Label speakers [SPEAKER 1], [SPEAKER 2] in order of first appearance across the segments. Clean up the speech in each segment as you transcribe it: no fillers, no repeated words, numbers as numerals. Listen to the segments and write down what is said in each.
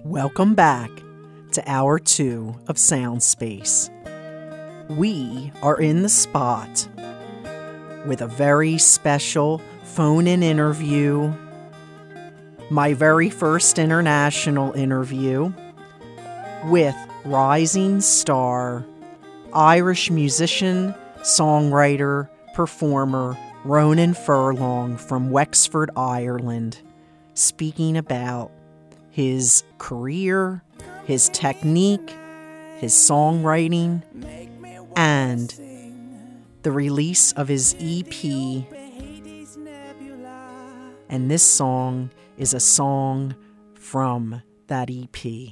[SPEAKER 1] Welcome back to Hour 2 of Soundspace. We are in the spot with a very special phone-in interview, my very first international interview with rising star, Irish musician, songwriter, performer, Ronan Furlong from Wexford, Ireland, speaking about his career, his technique, his songwriting, and the release of his EP. And this song is a song from that EP.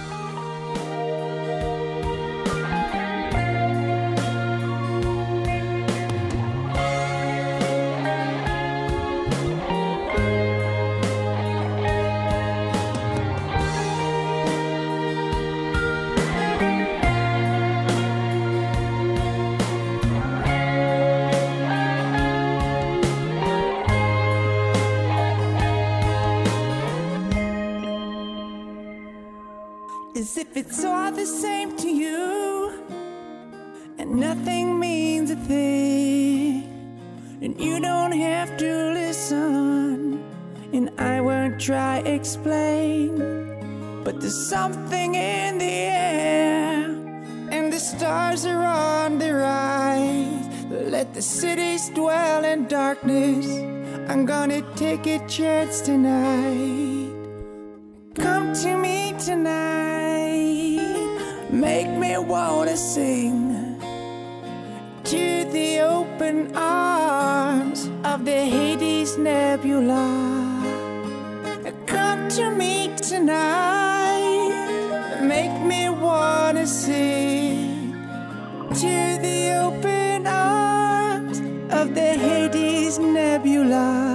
[SPEAKER 2] As if it's all the same to you, and nothing means a thing, and you don't have to listen, and I won't try explain, but there's something in the air, and the stars are on the rise. Let the cities dwell in darkness, I'm gonna take a chance tonight. Come to me tonight, make me wanna sing to the open arms of the Hades Nebula. Come to me tonight, make me wanna sing to the open arms of the Hades Nebula.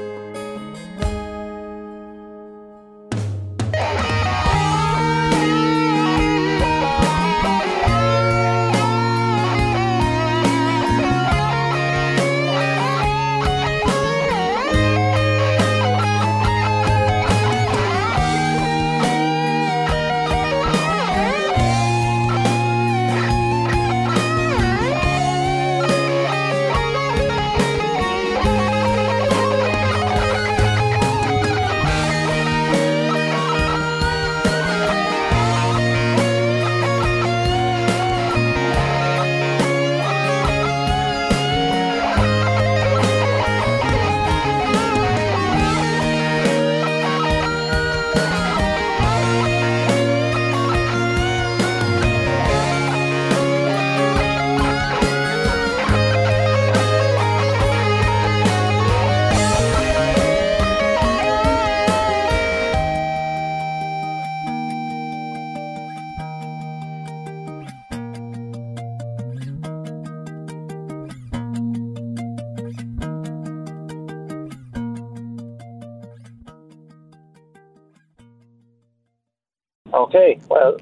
[SPEAKER 3] Okay, well,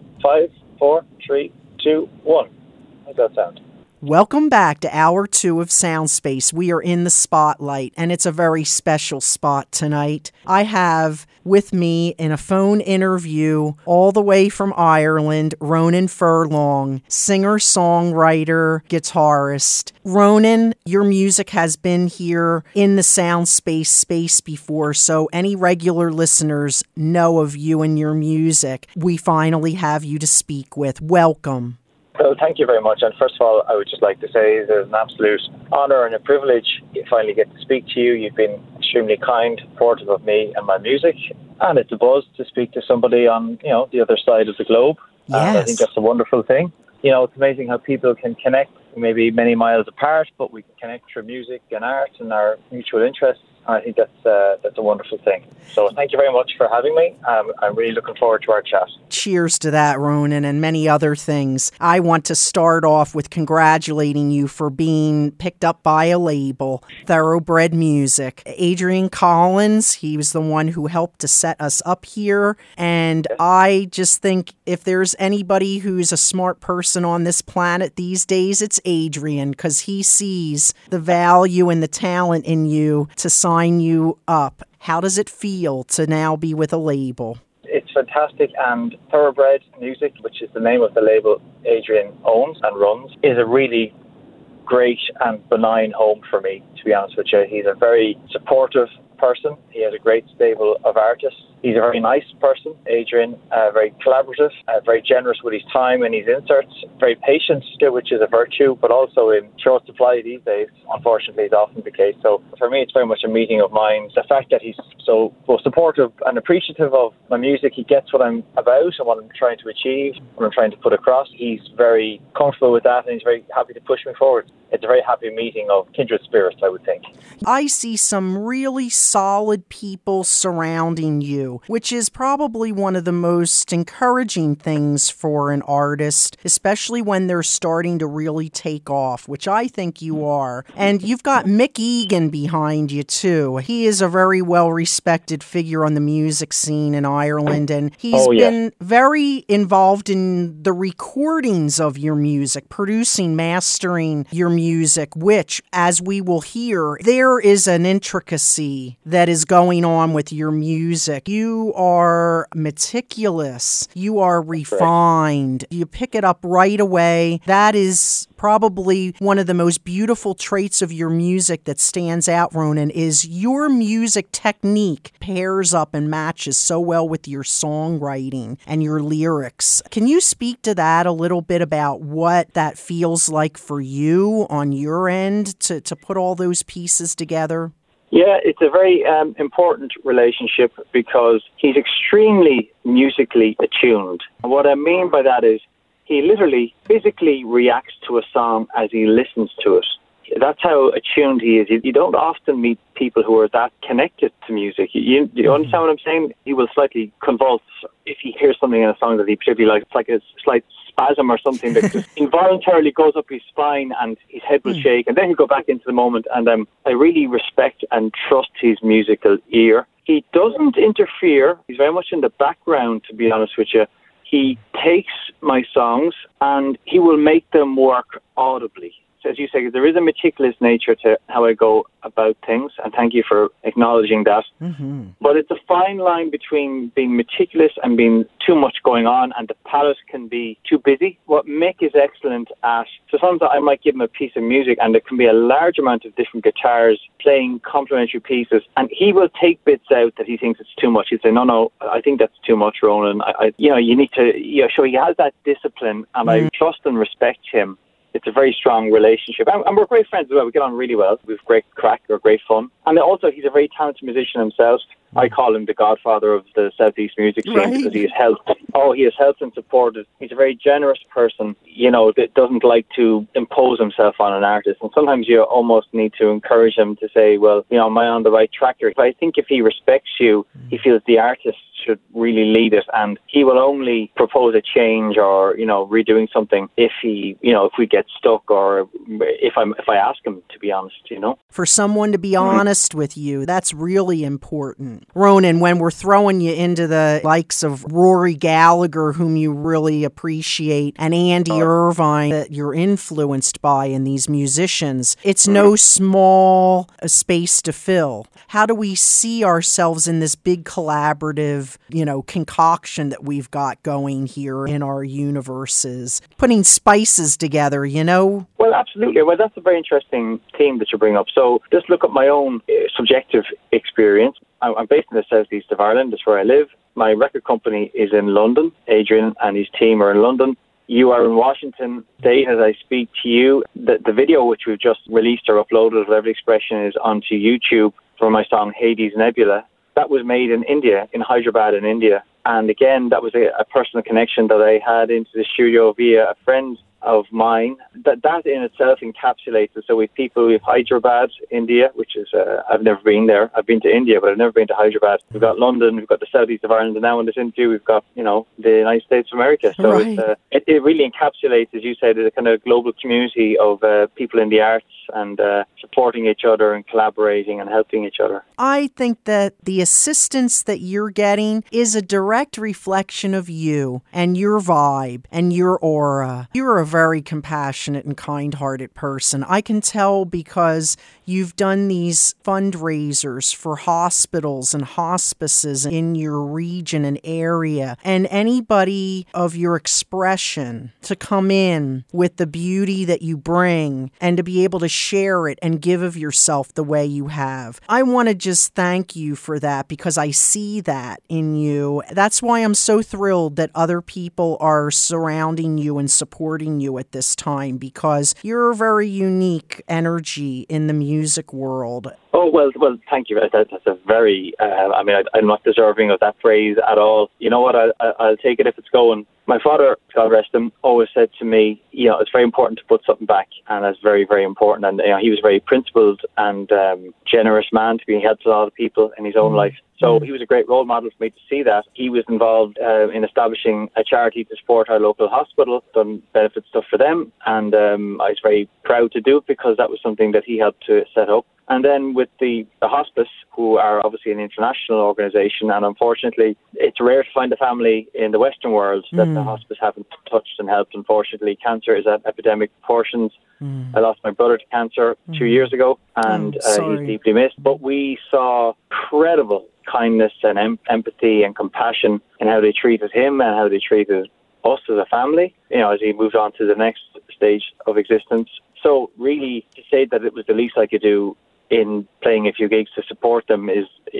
[SPEAKER 3] 5, 4, 3, 2, 1. How's that sound?
[SPEAKER 1] Welcome back to Hour 2 of Soundspace. We are in the spotlight, and it's a very special spot tonight. I have with me in a phone interview all the way from Ireland, Ronan Furlong, singer, songwriter, guitarist. Ronan, your music has been here in the Soundspace space before, so any regular listeners know of you and your music. We finally have you to speak with. Welcome.
[SPEAKER 3] So thank you very much. And first of all, I would just like to say it's an absolute honour and a privilege to finally get to speak to you. You've been extremely kind, supportive of me and my music. And it's a buzz to speak to somebody on, the other side of the globe.
[SPEAKER 1] Yes.
[SPEAKER 3] And I think that's a wonderful thing. It's amazing how people can connect maybe many miles apart, but we can connect through music and art and our mutual interests. I think that's a wonderful thing. So thank you very much for having me. I'm really looking forward to our chat.
[SPEAKER 1] Cheers to that, Ronan, and many other things. I want to start off with congratulating you for being picked up by a label, Thoroughbred Music. Adrian Collins, he was the one who helped to set us up here. And I just think if there's anybody who's a smart person on this planet these days, it's Adrian, because he sees the value and the talent in you to sign you up. How does it feel to now be with a label?
[SPEAKER 3] It's fantastic, and Thoroughbred Music, which is the name of the label Adrian owns and runs, is a really great and benign home for me, to be honest with you. He's a very supportive person. He has a great stable of artists. He's a very nice person, Adrian, very collaborative, very generous with his time and his inserts, very patient, which is a virtue, but also in short supply these days, unfortunately, is often the case. So for me, it's very much a meeting of minds. The fact that he's so both supportive and appreciative of my music, he gets what I'm about and what I'm trying to achieve, what I'm trying to put across. He's very comfortable with that, and he's very happy to push me forward. It's a very happy meeting of kindred spirits, I would think.
[SPEAKER 1] I see some really solid people surrounding you, which is probably one of the most encouraging things for an artist, especially when they're starting to really take off, which I think you are. And you've got Mick Egan behind you, too. He is a very well-respected figure on the music scene in Ireland, and he's been very involved in the recordings of your music, producing, mastering your music, which, as we will hear, there is an intricacy that is going on with your music. You are meticulous. You are refined. You pick it up right away. That is probably one of the most beautiful traits of your music that stands out, Ronan, is your music technique pairs up and matches so well with your songwriting and your lyrics. Can you speak to that a little bit about what that feels like for you on your end to put all those pieces together?
[SPEAKER 3] Yeah, it's a very important relationship because he's extremely musically attuned. And what I mean by that is he literally physically reacts to a song as he listens to it. That's how attuned he is. You don't often meet people who are that connected to music. You understand what I'm saying? He will slightly convulse if he hears something in a song that he particularly likes. It's like a slight spasm or something that just involuntarily goes up his spine and his head will shake, and then he'll go back into the moment. And I really respect and trust his musical ear. He doesn't interfere. He's very much in the background, to be honest with you. He takes my songs and he will make them work audibly. So as you say, there is a meticulous nature to how I go about things, and thank you for acknowledging that. But it's a fine line between being meticulous and being too much going on, and the palette can be too busy. What Mick is excellent at, so sometimes I might give him a piece of music and there can be a large amount of different guitars playing complementary pieces, and he will take bits out that he thinks it's too much. He'll say, no, I think that's too much, Ronan. You need to, so he has that discipline, and I trust and respect him. It's a very strong relationship. And we're great friends as well. We get on really well. We have great crack or great fun. And also, he's a very talented musician himself. I call him the godfather of the Southeast music scene because he has helped and supported. He's a very generous person, that doesn't like to impose himself on an artist. And sometimes you almost need to encourage him to say, well, am I on the right track here? But I think if he respects you, he feels the artist should really lead it, and he will only propose a change or redoing something if we get stuck or if I ask him, to be honest.
[SPEAKER 1] For someone to be honest with you, that's really important. Ronan, when we're throwing you into the likes of Rory Gallagher, whom you really appreciate, and Andy Irvine that you're influenced by in these musicians, it's no small space to fill. How do we see ourselves in this big collaborative, concoction that we've got going here in our universes, putting spices together,
[SPEAKER 3] Well, absolutely. Well, that's a very interesting theme that you bring up. So just look at my own subjective experience. I'm based in the southeast of Ireland. That's where I live. My record company is in London. Adrian and his team are in London. You are in Washington State as I speak to you. The video which we've just released or uploaded, whatever the expression is, onto YouTube for my song Hades Nebula, that was made in India, in Hyderabad in India. And again, that was a personal connection that I had into the studio via a friend of mine. That in itself encapsulates it. So we have Hyderabad, India, which is, I've never been there. I've been to India, but I've never been to Hyderabad. We've got London, we've got the southeast of Ireland, and now in this interview we've got, the United States of America. So it really encapsulates, as you said, a kind of global community of people in the arts and supporting each other and collaborating and helping each other.
[SPEAKER 1] I think that the assistance that you're getting is a direct reflection of you and your vibe and your aura. You're a very compassionate and kind-hearted person. I can tell because you've done these fundraisers for hospitals and hospices in your region and area. And anybody of your expression to come in with the beauty that you bring and to be able to share it and give of yourself the way you have. I want to just thank you for that because I see that in you. That's why I'm so thrilled that other people are surrounding you and supporting you at this time, because you're a very unique energy in the music world.
[SPEAKER 3] Oh, well, thank you. That's a very, I'm not deserving of that phrase at all. You know what, I'll take it if it's going. My father, God rest him, always said to me, it's very important to put something back, and that's very, very important. And he was a very principled and generous man to be. He helped a lot of people in his own life. So he was a great role model for me to see that. He was involved in establishing a charity to support our local hospital, done benefit stuff for them, and I was very proud to do it because that was something that he helped to set up. And then with the hospice, who are obviously an international organisation, and unfortunately it's rare to find a family in the Western world that the hospice haven't touched and helped. Unfortunately, cancer is at epidemic proportions. I lost my brother to cancer 2 years ago, and he's deeply missed. But we saw incredible kindness and empathy and compassion in how they treated him and how they treated us as a family, as he moved on to the next stage of existence. So really, to say that it was the least I could do in playing a few gigs to support them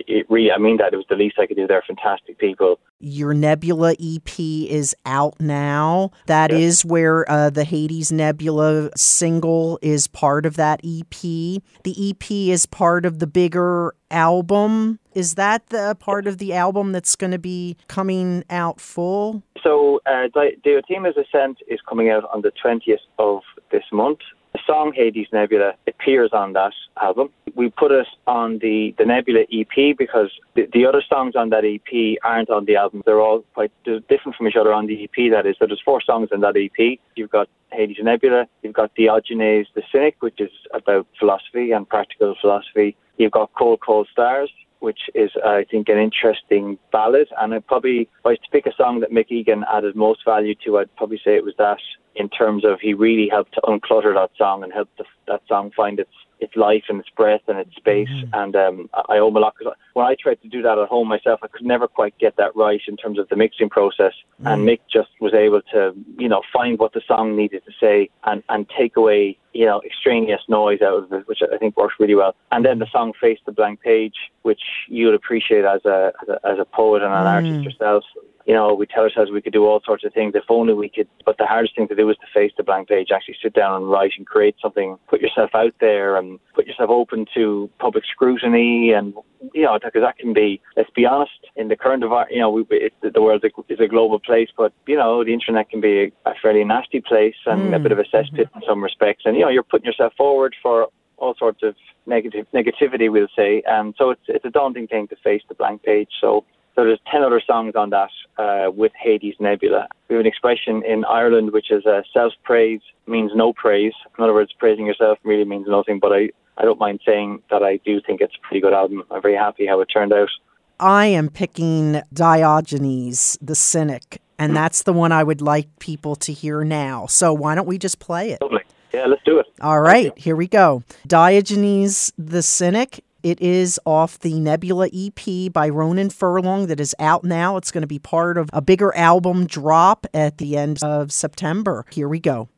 [SPEAKER 3] I mean that it was the least I could do. They're fantastic people.
[SPEAKER 1] Your Nebula EP is out now. That is where the Hades Nebula single is part of that EP. The EP is part of the bigger album. Is that the part of the album that's going to be coming out full? So Diotima's Ascent is coming out on the 20th of this month. The song Hades Nebula appears on that album. We put it on the Nebula EP because the other songs on that EP aren't on the album. They're all quite different from each other on the EP, that is. So there's 4 songs on that EP. You've got Hades Nebula, you've got Diogenes the Cynic, which is about philosophy and practical philosophy. You've got Cold, Cold Stars, which is, I think, an interesting ballad. And if I was to pick a song that Mick Egan added most value to, I'd probably say it was that, in terms of he really helped to unclutter that song and help that song find its life and its breath and its space. And I owe him a lot, because when I tried to do that at home myself, I could never quite get that right in terms of the mixing process. And Mick just was able to, find what the song needed to say and take away, extraneous noise out of it, which I think works really well. And then the song Face the Blank Page, which you'll appreciate as a poet and an artist yourself. We tell ourselves we could do all sorts of things if only we could, but the hardest thing to do is to face the blank page, actually sit down and write and create something, put yourself out there and put yourself open to public scrutiny. And, because that can be, let's be honest, in the current environment, the world is a global place, but, the internet can be a fairly nasty place and a bit of a cesspit in some respects. And, you're putting yourself forward for all sorts of negativity, we'll say. And so it's a daunting thing to face the blank page. So there's 10 other songs on that with Hades Nebula. We have an expression in Ireland which is self-praise means no praise. In other words, praising yourself really means nothing, but I don't mind saying that I do think it's a pretty good album. I'm very happy how it turned out. I am picking Diogenes the Cynic, and that's the one I would like people to hear now. So why don't we just play it? Lovely. Yeah, let's do it. All right, here we go. Diogenes the Cynic. It is off the Nebula EP by Ronan Furlong that is out now. It's going to be part of a bigger album drop at the end of September. Here we go.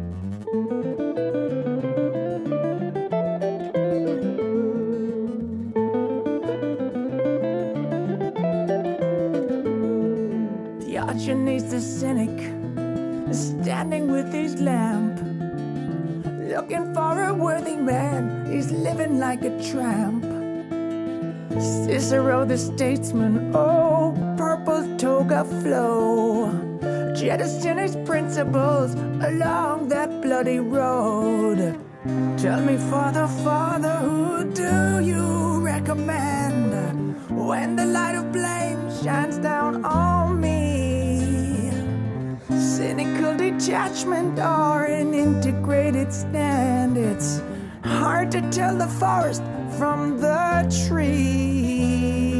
[SPEAKER 2] Diogenes the Cynic is standing with his lamp, looking for a worthy man. He's living like a tramp. Cicero the statesman, oh, purple toga flow, jettison his principles along that bloody road. Tell me, Father, Father, who do you recommend when the light of blame shines down on me? Cynical detachment or an integrated stand? It's hard to tell the forest from the trees.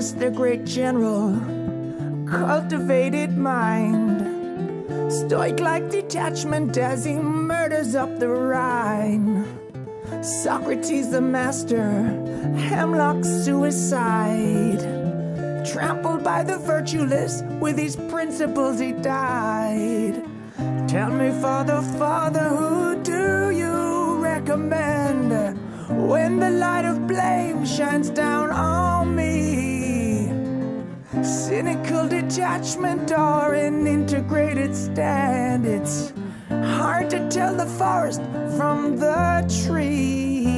[SPEAKER 2] Wallace, the great general, cultivated mind. Stoic like detachment as he murders up the Rhine. Socrates the master, Hemlock's suicide. Trampled by the virtueless, with his principles he died. Tell me, Father, Father, who do you recommend when the light of blame shines down on me? Cynical detachment or an integrated stand? It's hard to tell the forest from the trees.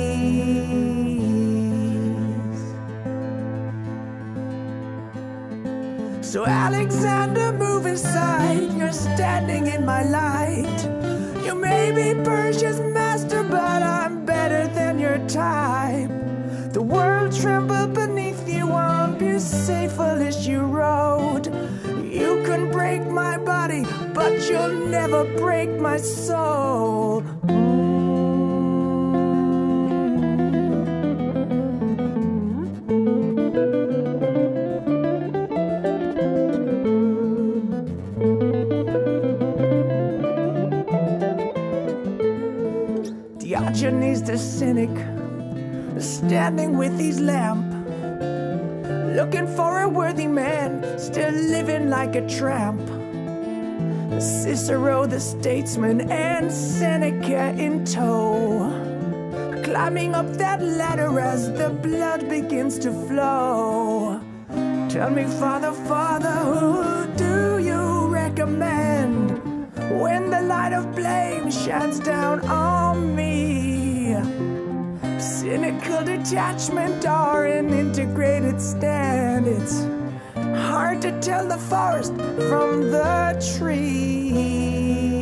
[SPEAKER 2] So Alexander, move aside, you're standing in my light. You may be Persia's master, but I'm better than your type. The world trembled beneath you on Bucephalus you rode. You can break my body, but you'll never break my soul. Diogenes the cynic, standing with his lamp, looking for a worthy man, still living like a tramp. Cicero the statesman and Seneca in tow, climbing up that ladder as the blood begins to flow. Tell me, Father, Father, who do you recommend when the light of blame shines down on me? Cynical detachment or an integrated stand? It's hard to tell the forest from the trees.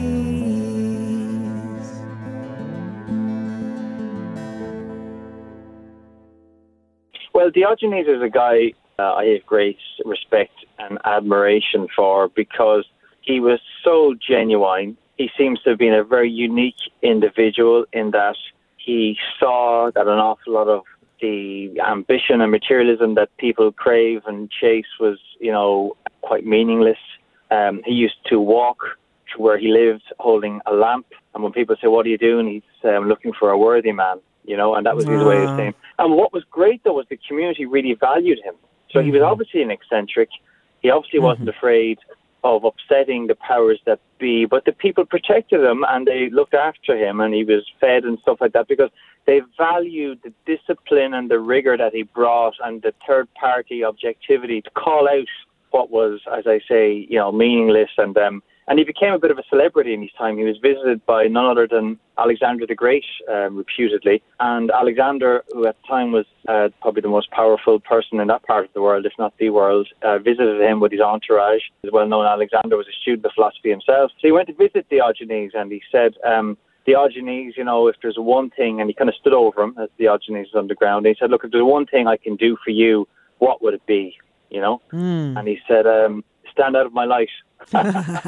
[SPEAKER 3] Well, Diogenes is a guy I have great respect and admiration for because he was so genuine. He seems to have been a very unique individual in that he saw that an awful lot of the ambition and materialism that people crave and chase was, quite meaningless. He used to walk to where he lived holding a lamp. And when people say, what are you doing? He'd say, I'm looking for a worthy man, and that was his way of saying. And what was great, though, was the community really valued him. So he was obviously an eccentric. He obviously wasn't afraid of upsetting the powers that be, but the people protected him and they looked after him, and he was fed and stuff like that because they valued the discipline and the rigor that he brought and the third-party objectivity to call out what was, as I say, meaningless. And he became a bit of a celebrity in his time. He was visited by none other than Alexander the Great, reputedly. And Alexander, who at the time was probably the most powerful person in that part of the world, if not the world, visited him with his entourage. The well-known Alexander was a student of philosophy himself. So he went to visit Diogenes and he said, Diogenes, if there's one thing, and he kind of stood over him as Diogenes was on the ground, and he said, look, if there's one thing I can do for you, what would it be? And he said, stand out of my light. You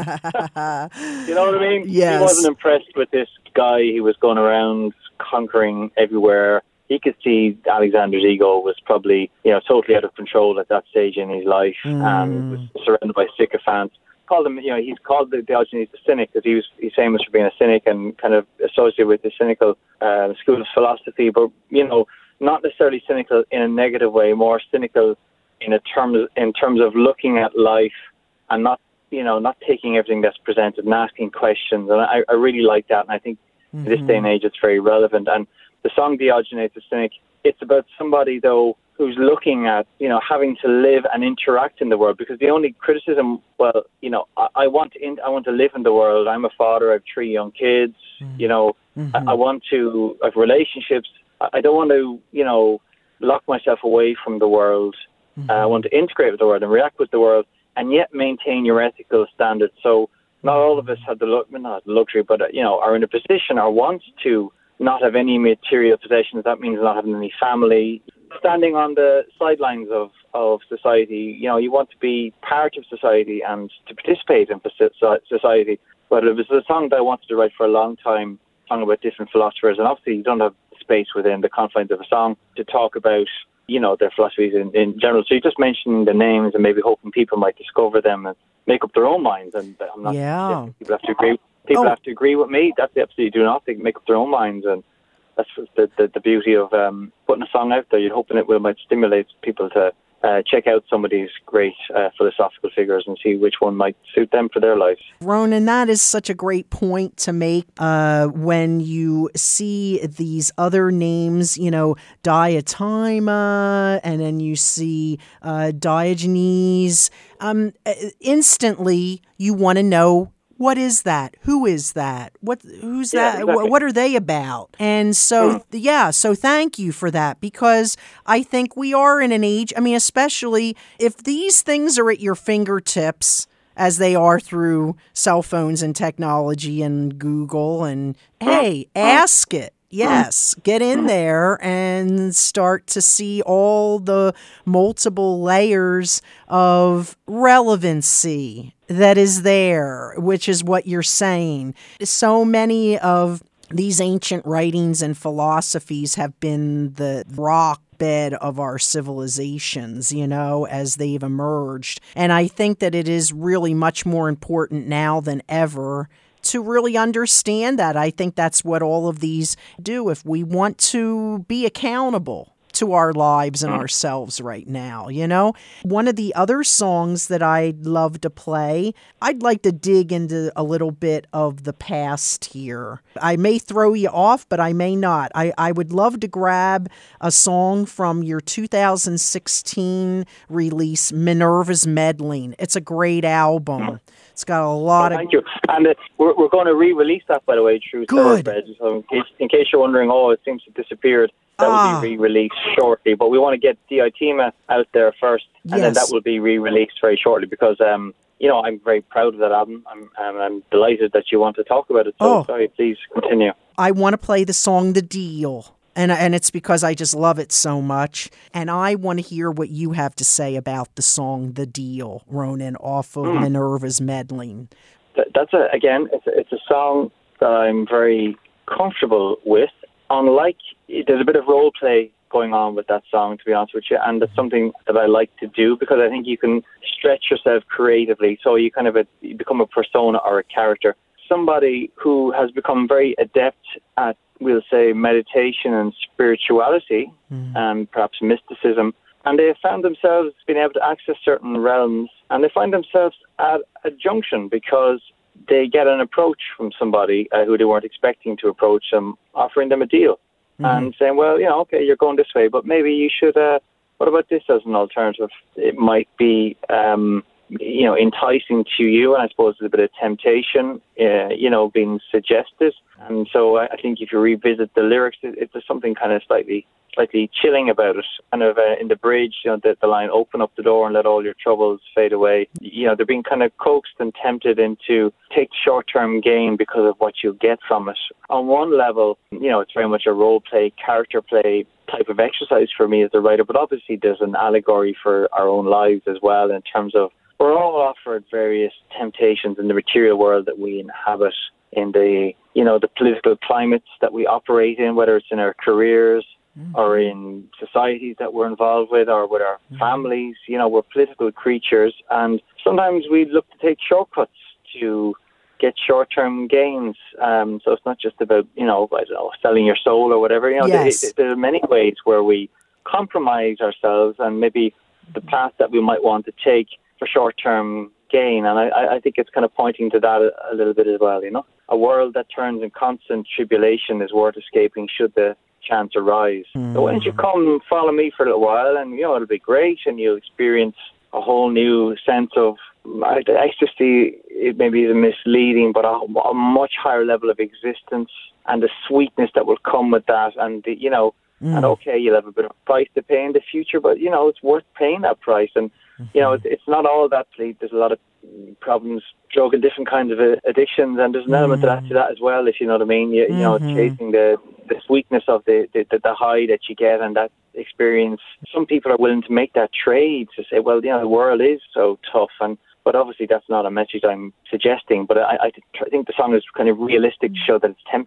[SPEAKER 3] know what I mean?
[SPEAKER 1] Yes.
[SPEAKER 3] He wasn't impressed with this guy. He was going around conquering everywhere. He could see Alexander's ego was probably, totally out of control at that stage in his life, and was surrounded by sycophants. Called him, he's called Diogenes the cynic because he's famous for being a cynic and kind of associated with the cynical school of philosophy, but not necessarily cynical in a negative way, more cynical in terms of looking at life and not taking everything that's presented and asking questions. And I really like that. And I think in this day and age, it's very relevant. And the song Diogenes the Cynic, it's about somebody, though, who's looking at, having to live and interact in the world. Because the only criticism, I want to live in the world. I'm a father. I have 3 young kids. I want to have relationships. I don't want to, lock myself away from the world. I want to integrate with the world and react with the world, and yet maintain your ethical standards. So not all of us have not luxury, but are in a position or want to not have any material possessions. That means not having any family. Standing on the sidelines of society, you want to be part of society and to participate in society. But it was a song that I wanted to write for a long time, a song about different philosophers, and obviously you don't have space within the confines of a song to talk about their philosophies in general. So you're just mentioning the names and maybe hoping people might discover them and make up their own minds. And I'm not suggesting people have to agree. People have to agree with me. That's absolutely do not. They can make up their own minds, and that's the beauty of putting a song out there. You're hoping it might stimulate people to check out some of these great philosophical figures and see which one might suit them for their lives.
[SPEAKER 1] Ronan, that is such a great point to make when you see these other names, Diotima, and then you see Diogenes. Instantly, you want to know, what is that? Who is that? Who's that?
[SPEAKER 3] Exactly.
[SPEAKER 1] What are they about? And so, so thank you for that, because I think we are in an age, especially if these things are at your fingertips, as they are through cell phones and technology and Google, and hey, ask it. Yes, get in there and start to see all the multiple layers of relevancy that is there, which is what you're saying. So many of these ancient writings and philosophies have been the rock bed of our civilizations, as they've emerged. And I think that it is really much more important now than ever to really understand that. I think that's what all of these do if we want to be accountable to our lives and ourselves right now, One of the other songs that I'd love to play, I'd like to dig into a little bit of the past here. I may throw you off, but I may not. I would love to grab a song from your 2016 release, Minerva's Meddling. It's a great album. It's got a lot of...
[SPEAKER 3] Thank you. And we're going to re-release that, by the way, through Thoroughbred. So in case you're wondering, it seems to have disappeared. That will be re-released shortly. But we want to get Diotima out there first, and then that will be re-released very shortly because, I'm very proud of that album. I'm delighted that you want to talk about it. So, sorry, please continue.
[SPEAKER 1] I want to play the song The Deal. And it's because I just love it so much. And I want to hear what you have to say about the song The Deal, Ronan, off of Minerva's Meddling.
[SPEAKER 3] That's it's a song that I'm very comfortable with. Unlike, there's a bit of role play going on with that song, to be honest with you, and that's something that I like to do because I think you can stretch yourself creatively. So you you become a persona or a character. Somebody who has become very adept at, we'll say, meditation and spirituality and perhaps mysticism, and they have found themselves being able to access certain realms, and they find themselves at a junction because they get an approach from somebody who they weren't expecting to approach them, offering them a deal and saying, well, okay, you're going this way, but maybe you should, what about this as an alternative? It might be, enticing to you, and I suppose there's a bit of temptation, being suggested. And so I think if you revisit the lyrics, there's something kind of slightly chilling about it. Kind of in the bridge, the line, open up the door and let all your troubles fade away. They're being kind of coaxed and tempted into take short-term gain because of what you get from it. On one level, it's very much a role play, character play type of exercise for me as a writer, but obviously there's an allegory for our own lives as well in terms of we're all offered various temptations in the material world that we inhabit, in the political climates that we operate in, whether it's in our careers or in societies that we're involved with or with our families. We're political creatures, and sometimes we look to take shortcuts to get short-term gains. So it's not just about, selling your soul or whatever. There are many ways where we compromise ourselves and maybe the path that we might want to take for short-term gain. And I think it's kind of pointing to that a little bit as well, A world that turns in constant tribulation is worth escaping should the chance arise. So why don't you come follow me for a little while, and, it'll be great, and you'll experience a whole new sense of ecstasy. It may be misleading, but a much higher level of existence and the sweetness that will come with that. And, and okay, you'll have a bit of a price to pay in the future, but, it's worth paying that price. And, it's not all that bleak. There's a lot of problems, drug and different kinds of addictions, and there's an element to that as well, if you know what I mean. Chasing the sweetness of the high that you get and that experience. Some people are willing to make that trade to say, well, the world is so tough, but obviously that's not a message I'm suggesting. But I think the song is kind of realistic to show that it's tempting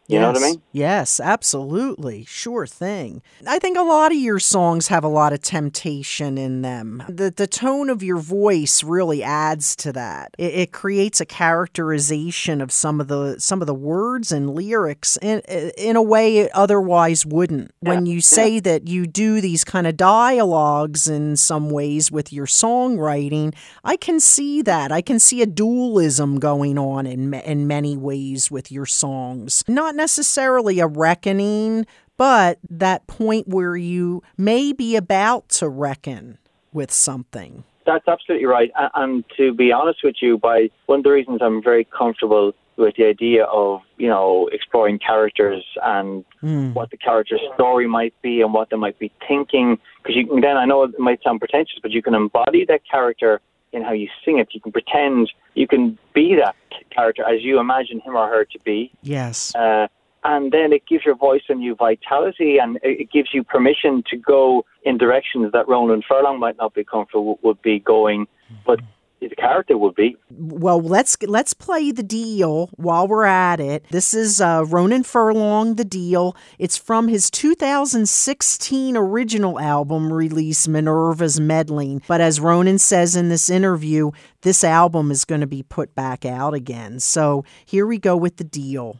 [SPEAKER 3] You know what I mean?
[SPEAKER 1] Yes, absolutely. Sure thing. I think a lot of your songs have a lot of temptation in them. The tone of your voice really adds to that. It creates a characterization of some of the words and lyrics in a way it otherwise wouldn't. When you say that you do these kind of dialogues in some ways with your songwriting, I can see that. I can see a dualism going on in many ways with your songs. Not necessarily a reckoning, but that point where you may be about to reckon with something.
[SPEAKER 3] That's absolutely right. And to be honest with you, one of the reasons I'm very comfortable with the idea of, exploring characters and what the character's story might be and what they might be thinking, because you can then, I know it might sound pretentious, but you can embody that character in how you sing it. You can pretend, you can be that character as you imagine him or her to be.
[SPEAKER 1] Yes.
[SPEAKER 3] And then it gives your voice a new vitality, and it gives you permission to go in directions that Ronan Furlong might not be comfortable would be going, but the character would be.
[SPEAKER 1] Well, let's play The Deal while we're at it. This is Ronan Furlong, The Deal. It's from his 2016 original album release, Minerva's Meddling. But as Ronan says in this interview, this album is going to be put back out again. So here we go with The Deal.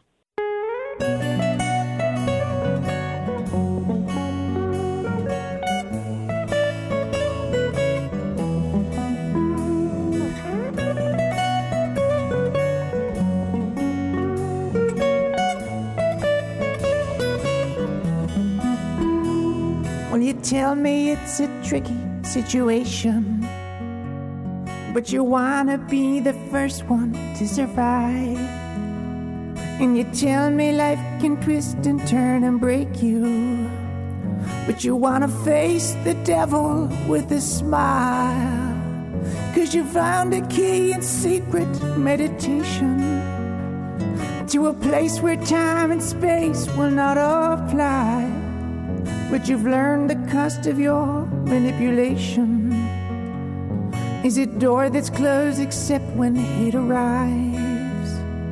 [SPEAKER 2] Well, you tell me it's a tricky situation, but you wanna be the first one to survive. And you tell me life can twist and turn and break you, but you wanna face the devil with a smile. 'Cause you found a key in secret meditation to a place where time and space will not apply. But you've learned the cost of your manipulation is a door that's closed except when hate arrives.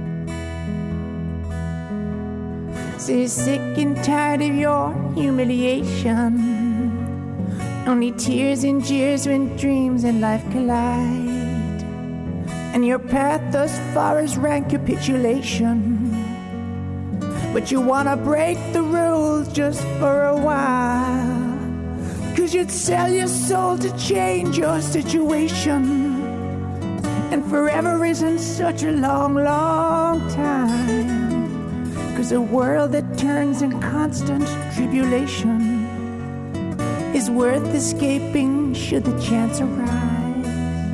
[SPEAKER 2] So you're sick and tired of your humiliation, only tears and jeers when dreams and life collide. And your path thus far is rank capitulation, but you wanna break the rules just for a while. 'Cause you'd sell your soul to change your situation, and forever isn't such a long, long time. 'Cause a world that turns in constant tribulation is worth escaping should the chance arise.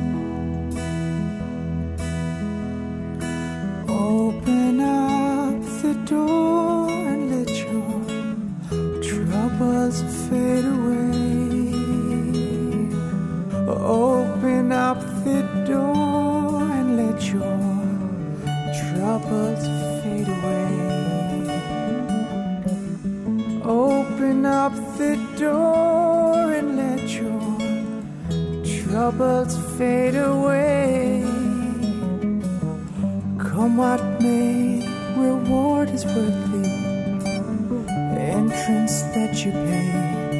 [SPEAKER 2] Open up the door and let your troubles fade away. Open up the door and let your troubles fade away. Open up the door and let your troubles fade away. Come what may, reward is worth the entrance that you pay.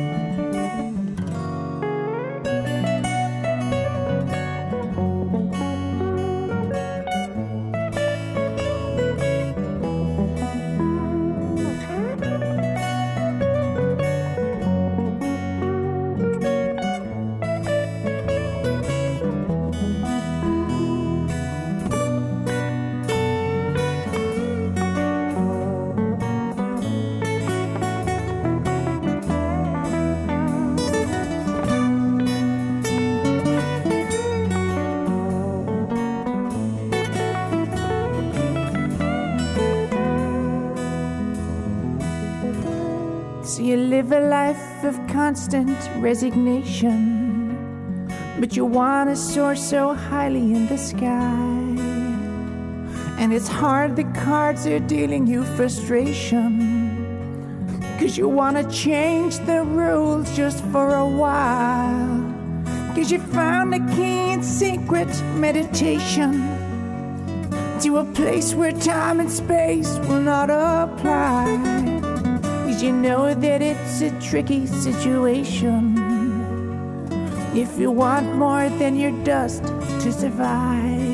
[SPEAKER 2] So you live a life of constant resignation, but you want to soar so highly in the sky. And it's hard, the cards are dealing you frustration, 'cause you want to change the rules just for a while. 'Cause you found a key in secret meditation to a place where time and space will not apply. 'Cause you know that it's a tricky situation if you want more than your dust to survive.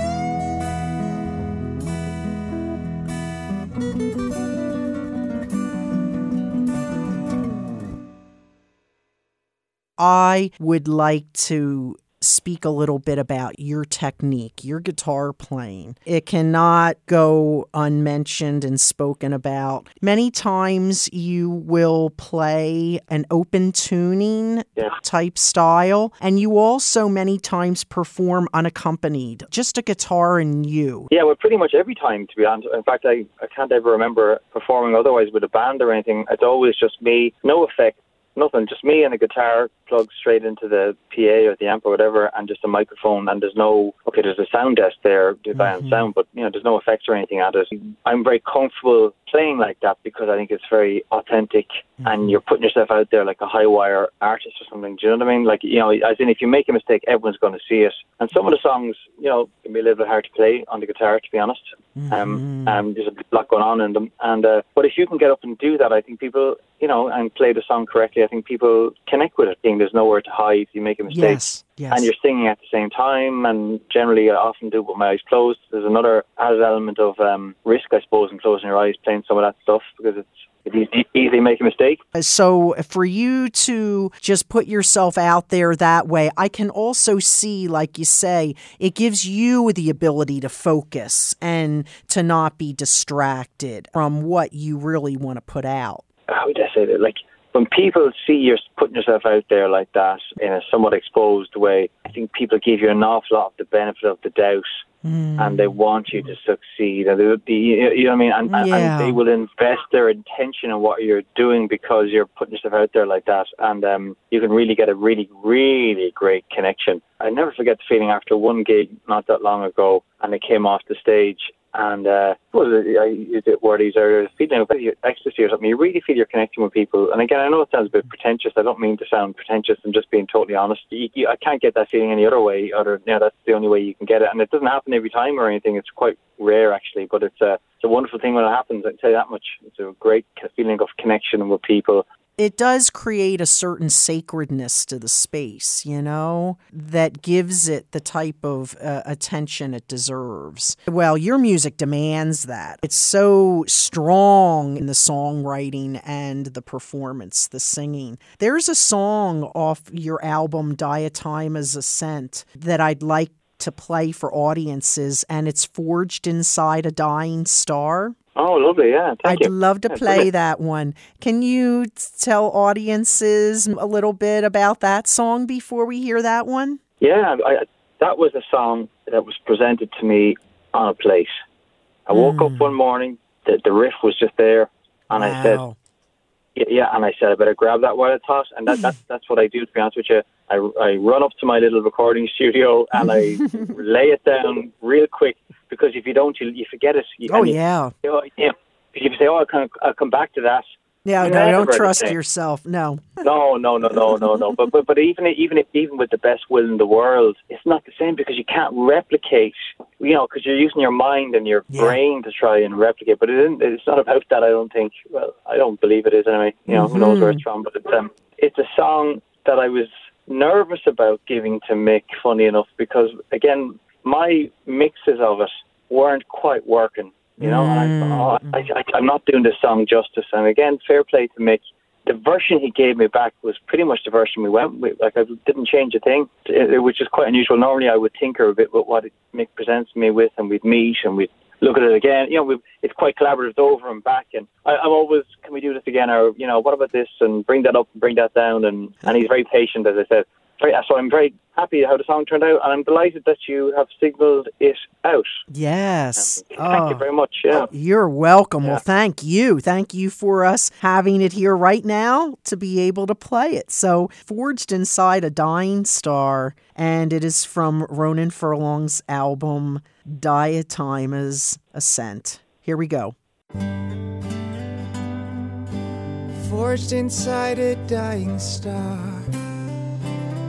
[SPEAKER 1] I would like to speak a little bit about your technique, your guitar playing. It cannot go unmentioned and spoken about. Many times you will play an open tuning type style, and you also many times perform unaccompanied, just a guitar and you.
[SPEAKER 3] Yeah, well, pretty much every time, to be honest. In fact, I can't ever remember performing otherwise with a band or anything. It's always just me, no effect. Nothing, just me and a guitar plugged straight into the PA or the amp or whatever, and just a microphone, and there's a sound desk there to buy on sound, but there's no effects or anything at it. I'm very comfortable playing like that because I think it's very authentic, and you're putting yourself out there like a high wire artist or something. Do you know what I mean? Like, as in, if you make a mistake, everyone's going to see it. And some of the songs, can be a little bit hard to play on the guitar, to be honest. There's a lot going on in them, but if you can get up and do that, I think people, and play the song correctly, I think people connect with it. There's nowhere to hide. You make a mistake,
[SPEAKER 1] yes.
[SPEAKER 3] And you're singing at the same time. And generally, I often do it with my eyes closed. There's another added element of risk, I suppose, in closing your eyes, playing some of that stuff, because it's easy make a mistake.
[SPEAKER 1] So for you to just put yourself out there that way, I can also see, like you say, it gives you the ability to focus and to not be distracted from what you really want to put out.
[SPEAKER 3] How would I say that? Like, when people see you're putting yourself out there like that in a somewhat exposed way, I think people give you an awful lot of the benefit of the doubt. And they want you to succeed, and you know what I mean, and they will invest their attention in what you're doing because you're putting yourself out there like that, and you can really get a really, really great connection. I never forget the feeling after one gig not that long ago, and I came off the stage, and words are feeling of ecstasy or something. You really feel you're connecting with people. And again, I know it sounds a bit pretentious. I don't mean to sound pretentious. I'm just being totally honest. I can't get that feeling any other way. That's the only way you can get it. And it doesn't happen every time or anything. It's quite rare, actually. But it's a wonderful thing when it happens. I can tell you that much. It's a great feeling of connection with people.
[SPEAKER 1] It does create a certain sacredness to the space, that gives it the type of attention it deserves. Well, your music demands that. It's so strong in the songwriting and the performance, the singing. There's a song off your album, Diotima's Ascent, that I'd like to play for audiences, and it's Forged Inside a Dying Star.
[SPEAKER 3] Oh, lovely, yeah. Thank you.
[SPEAKER 1] I'd love to play that one. Can you tell audiences a little bit about that song before we hear that one?
[SPEAKER 3] Yeah, that was a song that was presented to me on a plate. I woke up one morning, the riff was just there, and I said, I better grab that while it's hot, and that's what I do, to be honest with you. I run up to my little recording studio and I lay it down real quick, because if you don't, you forget it. If you say, I'll come back to that.
[SPEAKER 1] Yeah, no, don't trust yourself. No.
[SPEAKER 3] No. But even with the best will in the world, it's not the same, because you can't replicate. Because you're using your mind and your brain to try and replicate. But it's not about that, I don't think. Well, I don't believe it is anyway. Who knows where it's from? But it's a song that I was nervous about giving to Mick, funny enough, because again, my mixes of it weren't quite working. I'm not doing this song justice. And again, fair play to Mick. The version he gave me back was pretty much the version we went with. Like, I didn't change a thing, which is quite unusual. Normally, I would tinker a bit with what Mick presents me with, and we'd meet and we'd look at it again. It's quite collaborative, over and back. And I'm always, can we do this again? Or, what about this? And bring that up and bring that down. And he's very patient, as I said. So I'm very happy how the song turned out, and I'm delighted that you have signalled it out.
[SPEAKER 1] Yes.
[SPEAKER 3] Thank you very much. Yeah.
[SPEAKER 1] You're welcome. Yeah. Well, thank you. Thank you for us having it here right now to be able to play it. So, Forged Inside a Dying Star, and it is from Ronan Furlong's album, Diotima's Ascent. Here we go.
[SPEAKER 2] Forged inside a dying star,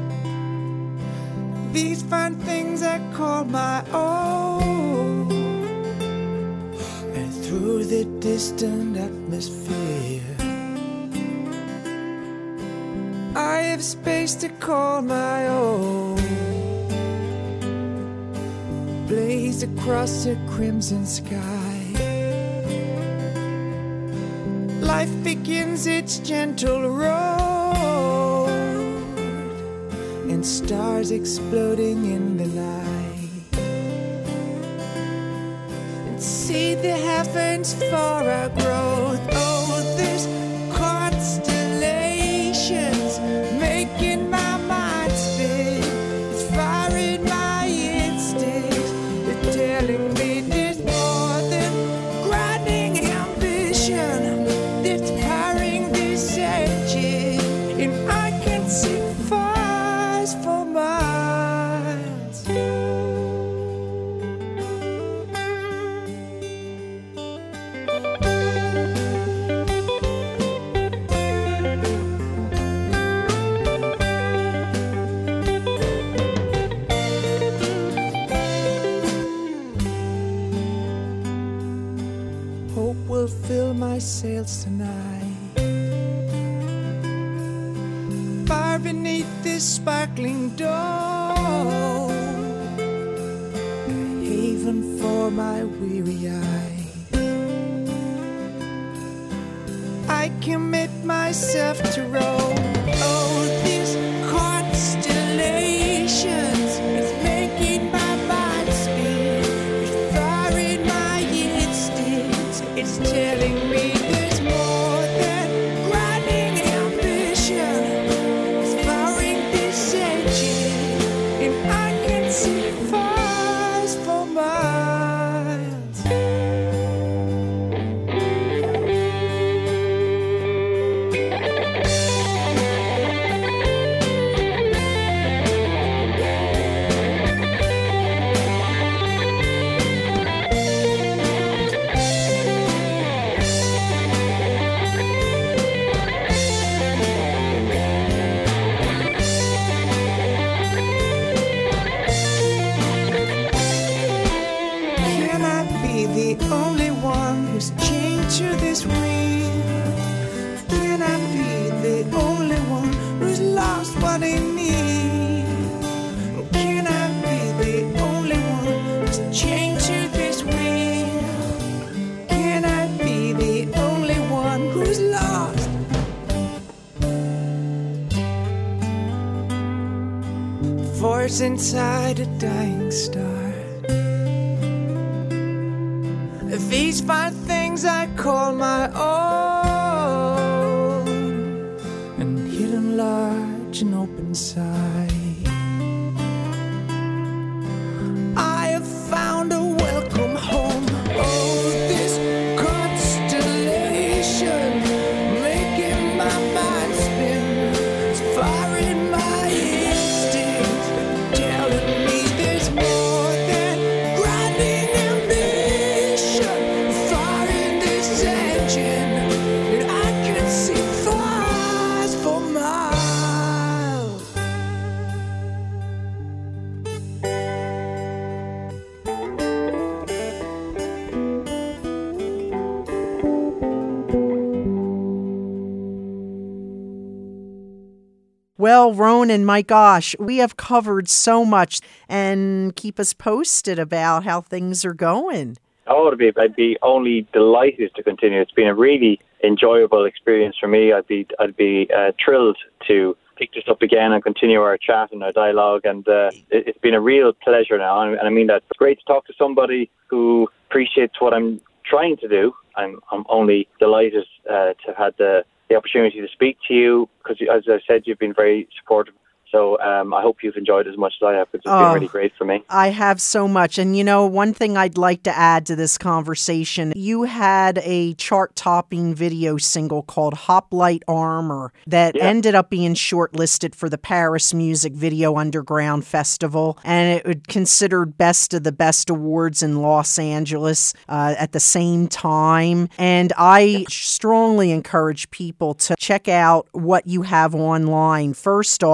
[SPEAKER 2] these fine things I call my own. through the distant atmosphere. I have space to call my own, blaze across a crimson sky. Life begins its gentle road, and stars exploding in the night. And see the heavens for our growth. Oh, there's constellations making my mind spin. It's firing my instincts. It's telling me there's more than grinding ambition that's powering this engine, and I can see fires for miles. Hope will fill my sails tonight, far beneath this sparkling dome, a haven for my weary eyes. I commit myself to roam. Oh, these constellations, it's making my mind spin. It's firing my instincts. It's telling me there's more than grinding ambition. It's powering this engine, and I can see fires for miles. Can I be the only one who's chained to this wheel? Can I be the only one who's lost what they need? Can I be the only one who's chained to this wheel? Can I be the only one who's lost? Voice inside a dying star. These fine things I call my own, and hidden large and open side, I have found a welcome home. Oh, this constellation making my mind spin. It's firing my instincts, telling me there's more than grinding ambition. Firing this engine, and I can see fires for miles.
[SPEAKER 1] Well, Ronan, my gosh, we have covered so much, and keep us posted about how things are going.
[SPEAKER 3] Oh, I'd be only delighted to continue. It's been a really enjoyable experience for me. I'd be thrilled to pick this up again and continue our chat and our dialogue. And it's been a real pleasure now. And I mean that. It's great to talk to somebody who appreciates what I'm trying to do. I'm only delighted to have had the opportunity to speak to you, because, as I said, you've been very supportive. So I hope you've enjoyed it as much as I have, because it's been really great for me.
[SPEAKER 1] I have so much. And, you know, one thing I'd like to add to this conversation, you had a chart-topping video single called Hoplite Armor that ended up being shortlisted for the Paris Music Video Underground Festival. And it was considered best of the best awards in Los Angeles at the same time. And I strongly encourage people to check out what you have online. First off,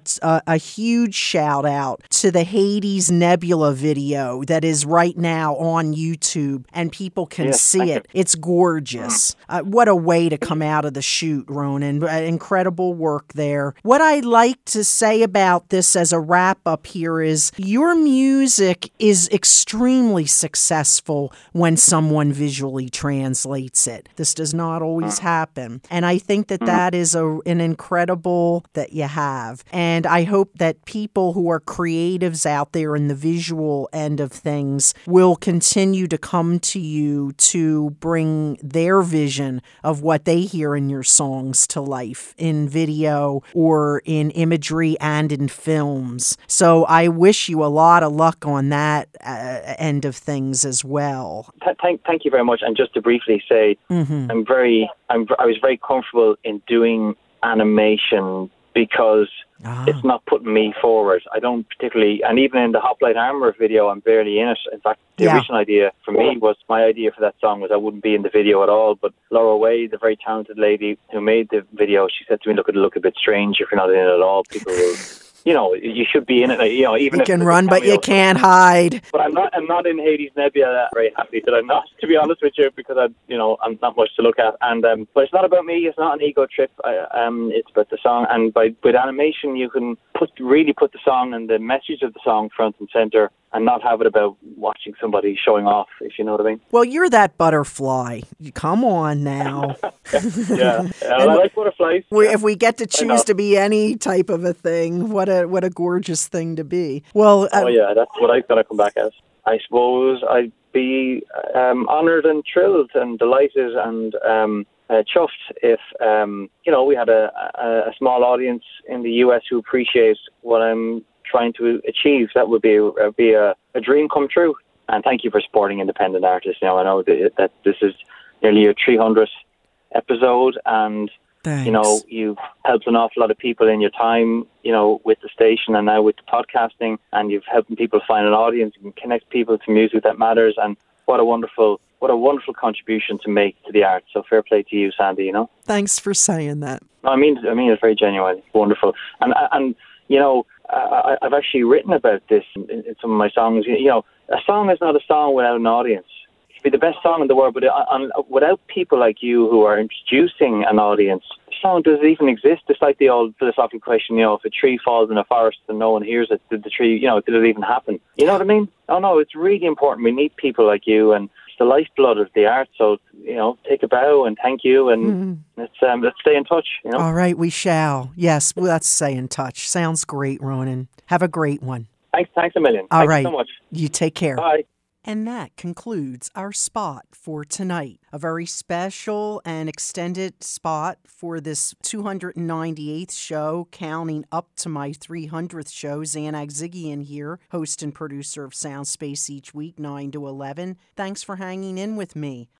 [SPEAKER 1] a huge shout out to the Hades Nebula video that is right now on YouTube, and people can see it. It's gorgeous. What a way to come out of the chute, Ronan. Incredible work there. What I like to say about this as a wrap up here is your music is extremely successful when someone visually translates it. This does not always happen. And I think that is an incredible that you have. And I hope that people who are creatives out there in the visual end of things will continue to come to you to bring their vision of what they hear in your songs to life in video or in imagery and in films. So I wish you a lot of luck on that end of things as well.
[SPEAKER 3] Thank you very much. And just to briefly say, I was very comfortable in doing animation because it's not putting me forward. I don't particularly, and even in the Hoplite Armour video, I'm barely in it. In fact, the original idea for me was, my idea for that song was I wouldn't be in the video at all. But Laura Wade, the very talented lady who made the video, she said to me, look, it'll look a bit strange if you're not in it at all. People will... you should be in it. Even
[SPEAKER 1] you can run, but you can't hide.
[SPEAKER 3] But I'm not in Hades Nebula. Very happy that I'm not, to be honest with you, because I'm not much to look at. And but it's not about me. It's not an ego trip. It's about the song. And with animation, you can really put the song and the message of the song front and center, and not have it about watching somebody showing off, if you know what I mean.
[SPEAKER 1] Well, you're that butterfly. Come on now.
[SPEAKER 3] Yeah, I like butterflies.
[SPEAKER 1] If we get to choose to be any type of a thing, what a gorgeous thing to be. Well,
[SPEAKER 3] that's what I'm going to come back as. I suppose I'd be honoured and thrilled and delighted and chuffed if we had a small audience in the US who appreciates what I'm trying to achieve. That would be a dream come true. And thank you for supporting independent artists. Now, I know that this is nearly your 300th episode, and
[SPEAKER 1] thanks.
[SPEAKER 3] You've helped an awful lot of people in your time, with the station and now with the podcasting, and you've helped people find an audience and connect people to music that matters. And what a wonderful contribution to make to the arts. So fair play to you, Sandy.
[SPEAKER 1] Thanks for saying that.
[SPEAKER 3] I mean it's very genuine. It's wonderful. And I've actually written about this in some of my songs. A song is not a song without an audience. It could be the best song in the world, but without people like you who are introducing an audience, the song doesn't even exist. It's like the old philosophical question, if a tree falls in a forest and no one hears it, did the tree, did it even happen? You know what I mean? Oh no, it's really important. We need people like you, and it's the lifeblood of the art. So, take a bow and thank you, and let's stay in touch.
[SPEAKER 1] All right, we shall. Yes, let's stay in touch. Sounds great, Ronan. Have a great one.
[SPEAKER 3] Thanks a million.
[SPEAKER 1] All right.
[SPEAKER 3] Thanks so much.
[SPEAKER 1] You take care.
[SPEAKER 3] Bye.
[SPEAKER 1] And that concludes our spot for tonight. A very special and extended spot for this 298th show, counting up to my 300th show. Xanag Ziggian here, host and producer of Soundspace each week, 9 to 11. Thanks for hanging in with me.